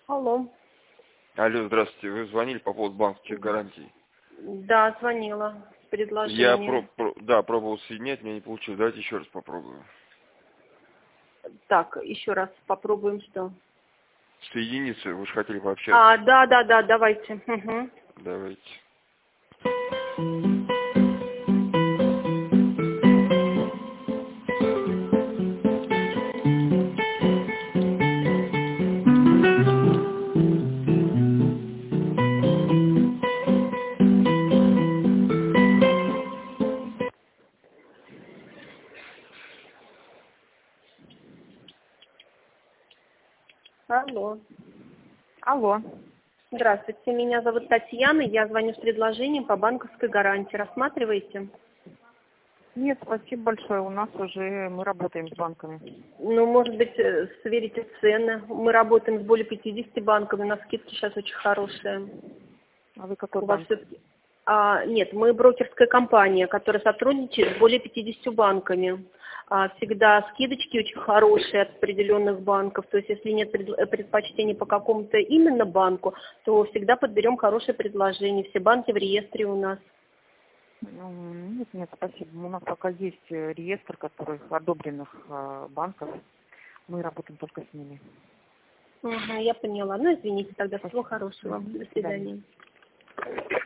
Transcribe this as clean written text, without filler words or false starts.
Алло. Алло, здравствуйте. Вы звонили по поводу банковских гарантий? Да, звонила. Я Предложение. пробовал соединять, мне не получилось. Давайте еще раз попробуем. Так, еще раз попробуем что. Соединиться, вы же хотели пообщаться. Да, давайте. Угу. Давайте. Алло. Алло. Здравствуйте, меня зовут Татьяна, я звоню с предложением по банковской гарантии. Рассматриваете? Нет, спасибо большое. У нас уже мы работаем с банками. Ну, может быть, сверите цены. Мы работаем с более 50 банками, у нас скидки сейчас очень хорошие. А вы какой У вас банк? все-таки... Нет, мы брокерская компания, которая сотрудничает с более 50 банками. Всегда скидочки очень хорошие от определенных банков. То есть, если нет предпочтений по какому-то именно банку, то всегда подберем хорошее предложение. Все банки в реестре у нас. Нет, спасибо. У нас пока есть реестр, которых одобренных банков. Мы работаем только с ними. Угу, я поняла. Ну, извините тогда. Всего Спасибо. хорошего. До До свидания. свидания.